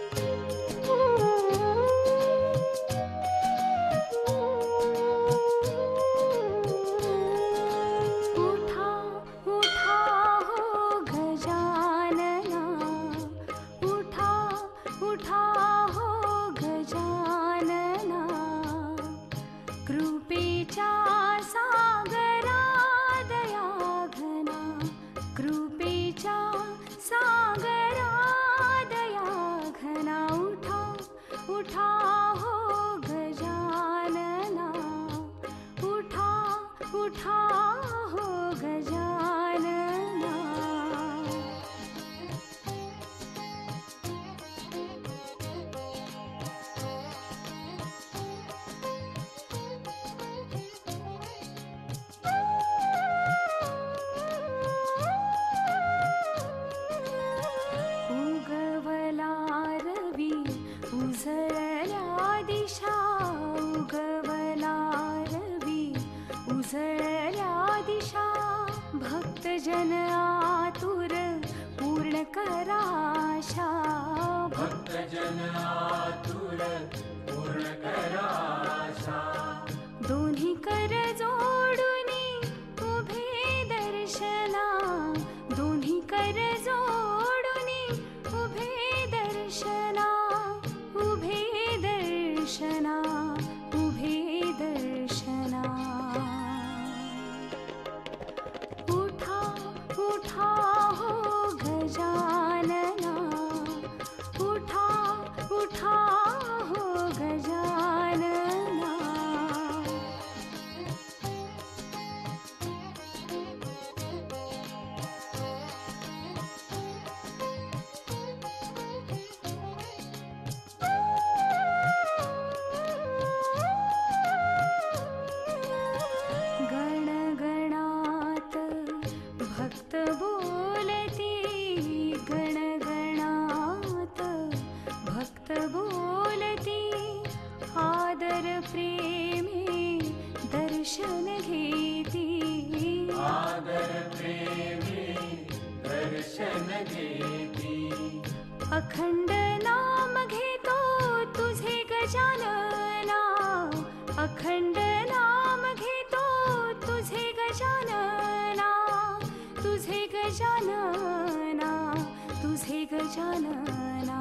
जन आतुर पूर्ण कराशा, भक्त जन आतुर पूर्ण कराशा। दोन्ही कर जोडुनी उभे दर्शना, दोन्ही कर जोडुनी उभे दर्शना, उभे दर्शना, उभे दर्शना। उठा हो गजानना, उठा उठा हो गजानना। गणगणात भक्त बोलती, गणगणात भक्त बोलती, आदर प्रेमे दर्शन घेती, आदर प्रेमे दर्शन घेती। अखंड नाम घेतो तुझे गजानना, अखंड नाम घेतो तुझे गजानना, तुझे गजानना, तुझे गजानना।